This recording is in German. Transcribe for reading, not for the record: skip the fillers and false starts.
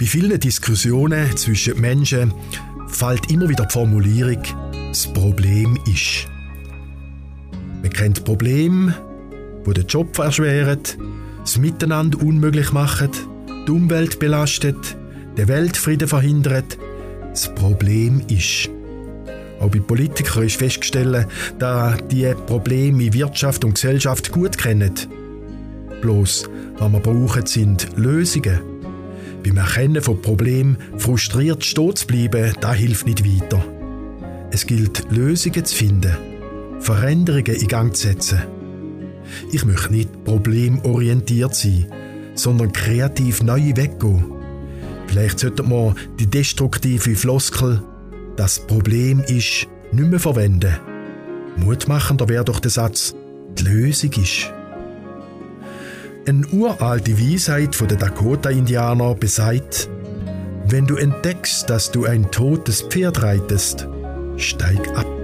Bei vielen Diskussionen zwischen Menschen fällt immer wieder die Formulierung «Das Problem ist». Man kennt Probleme, die den Job erschweren, das Miteinander unmöglich machen, die Umwelt belastet, den Weltfrieden verhindert. Das Problem ist. Auch bei Politikern ist festgestellt, dass die Probleme in Wirtschaft und Gesellschaft gut kennen. Bloß, was wir brauchen, sind Lösungen. Beim Erkennen von Problemen frustriert stehen zu bleiben, das hilft nicht weiter. Es gilt, Lösungen zu finden, Veränderungen in Gang zu setzen. Ich möchte nicht problemorientiert sein, sondern kreativ neu weggehen. Vielleicht sollten wir die destruktive Floskel «Das Problem ist» nicht mehr verwenden. Mutmachender wäre doch der Satz «Die Lösung ist». Eine uralte Weisheit der Dakota-Indianer besagt: Wenn du entdeckst, dass du ein totes Pferd reitest, steig ab.